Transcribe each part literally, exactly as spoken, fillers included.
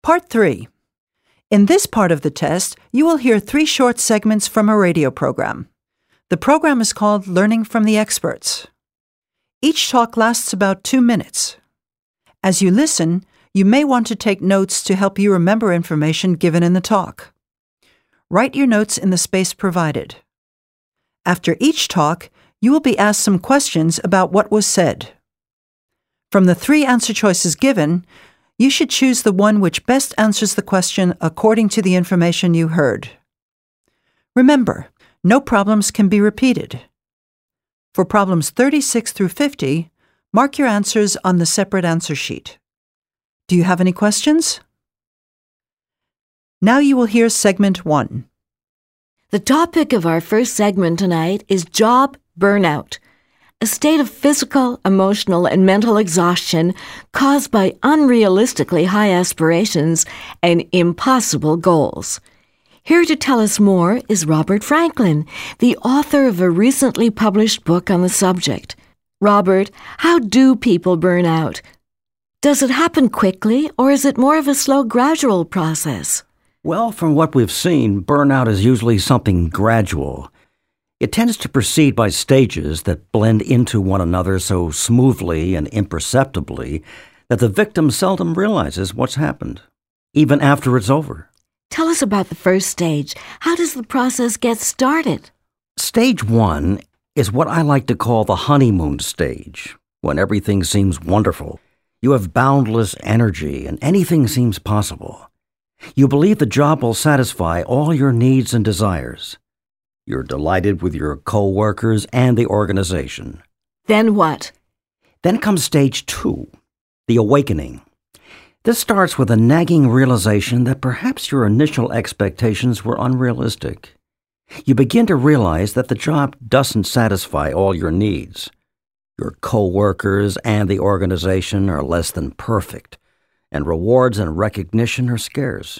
Part three. In this part of the test, you will hear three short segments from a radio program. The program is called Learning from the Experts. Each talk lasts about two minutes. As you listen, you may want to take notes to help you remember information given in the talk. Write your notes in the space provided. After each talk, you will be asked some questions about what was said. From the three answer choices given, you should choose the one which best answers the question according to the information you heard. Remember, no problems can be repeated. For problems thirty-six through fifty, mark your answers on the separate answer sheet. Do you have any questions? Now you will hear segment one. The topic of our first segment tonight is job burnout, a state of physical, emotional, and mental exhaustion caused by unrealistically high aspirations and impossible goals. Here to tell us more is Robert Franklin, the author of a recently published book on the subject. Robert, how do people burn out? Does it happen quickly, or is it more of a slow, gradual process? Well, from what we've seen, burnout is usually something gradual. It tends to proceed by stages that blend into one another so smoothly and imperceptibly that the victim seldom realizes what's happened, even after it's over. Tell us about the first stage. How does the process get started? Stage one is what I like to call the honeymoon stage, when everything seems wonderful. You have boundless energy and anything seems possible. You believe the job will satisfy all your needs and desires. You're delighted with your co-workers and the organization. Then what? Then comes stage two, the awakening. This starts with a nagging realization that perhaps your initial expectations were unrealistic. You begin to realize that the job doesn't satisfy all your needs. Your co-workers and the organization are less than perfect, and rewards and recognition are scarce.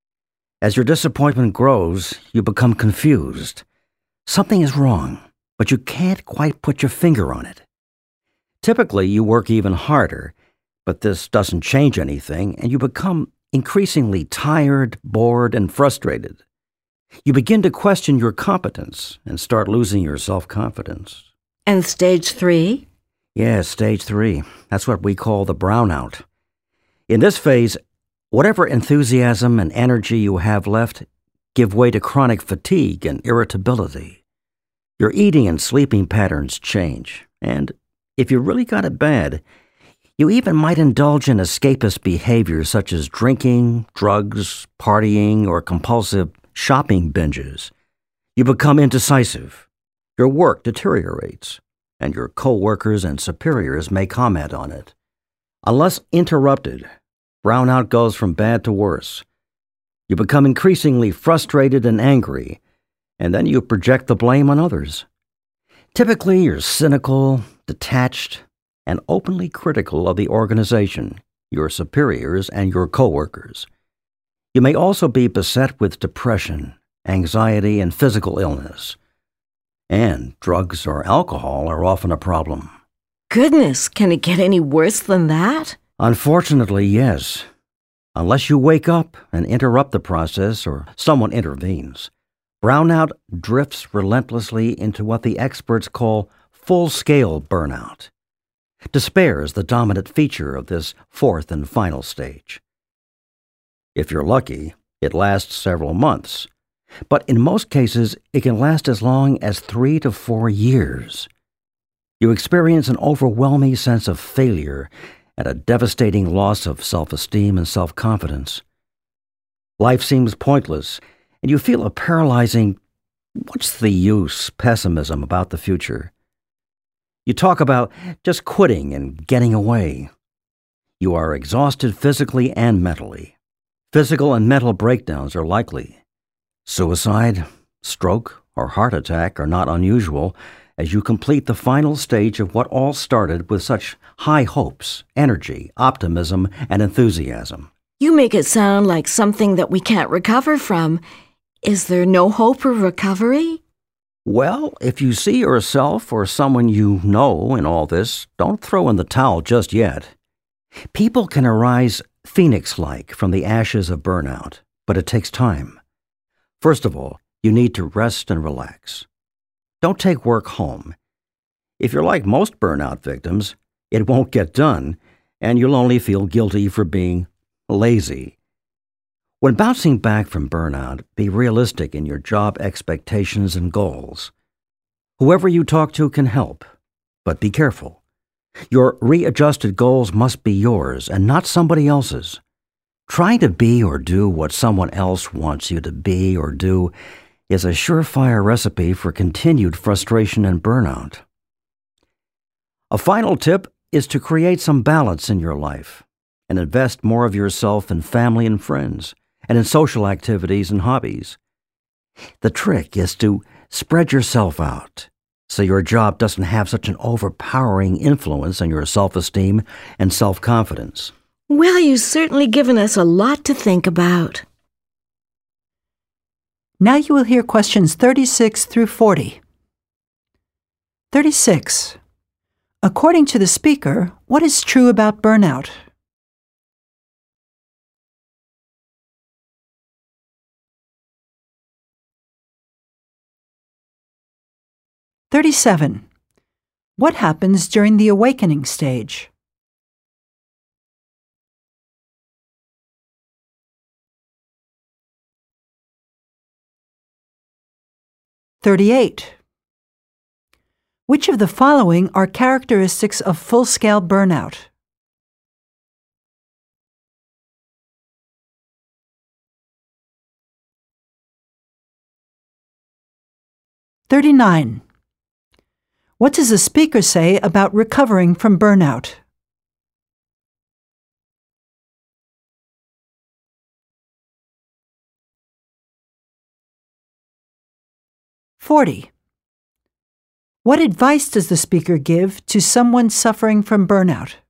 As your disappointment grows, you become confused. Something is wrong, but you can't quite put your finger on it. Typically, you work even harder, but this doesn't change anything, and you become increasingly tired, bored, and frustrated. You begin to question your competence and start losing your self-confidence. And stage three? Yeah, stage three. That's what we call the brownout. In this phase, whatever enthusiasm and energy you have left give way to chronic fatigue and irritability. Your eating and sleeping patterns change, and if you really got it bad, you even might indulge in escapist behaviors such as drinking, drugs, partying, or compulsive shopping binges. You become indecisive. Your work deteriorates, and your co-workers and superiors may comment on it. Unless interrupted, brownout goes from bad to worse. You become increasingly frustrated and angry, and then you project the blame on others. Typically, you're cynical, detached, and openly critical of the organization, your superiors, and your coworkers. You may also be beset with depression, anxiety, and physical illness. And drugs or alcohol are often a problem. Goodness, can it get any worse than that? Unfortunately, yes. Unless you wake up and interrupt the process or someone intervenes. Brownout drifts relentlessly into what the experts call full-scale burnout. Despair is the dominant feature of this fourth and final stage. If you're lucky, it lasts several months, but in most cases, it can last as long as three to four years. You experience an overwhelming sense of failure and a devastating loss of self-esteem and self-confidence. Life seems pointless, and you feel a paralyzing, what's the use, pessimism about the future. You talk about just quitting and getting away. You are exhausted physically and mentally. Physical and mental breakdowns are likely. Suicide, stroke, or heart attack are not unusual as you complete the final stage of what all started with such high hopes, energy, optimism, and enthusiasm. You make it sound like something that we can't recover from. Is there no hope of recovery? Well, if you see yourself or someone you know in all this, don't throw in the towel just yet. People can arise phoenix-like from the ashes of burnout, but it takes time. First of all, you need to rest and relax. Don't take work home. If you're like most burnout victims, it won't get done, and you'll only feel guilty for being lazy. When bouncing back from burnout, be realistic in your job expectations and goals. Whoever you talk to can help, but be careful. Your readjusted goals must be yours and not somebody else's. Trying to be or do what someone else wants you to be or do is a surefire recipe for continued frustration and burnout. A final tip is to create some balance in your life and invest more of yourself in family and friends and in social activities and hobbies. The trick is to spread yourself out so your job doesn't have such an overpowering influence on your self-esteem and self-confidence. Well, you've certainly given us a lot to think about. Now you will hear questions thirty-six through forty. thirty-six. According to the speaker, what is true about burnout? thirty-seven. What happens during the awakening stage? thirty-eight. Which of the following are characteristics of full-scale burnout? thirty-nine. What does the speaker say about recovering from burnout? forty. What advice does the speaker give to someone suffering from burnout?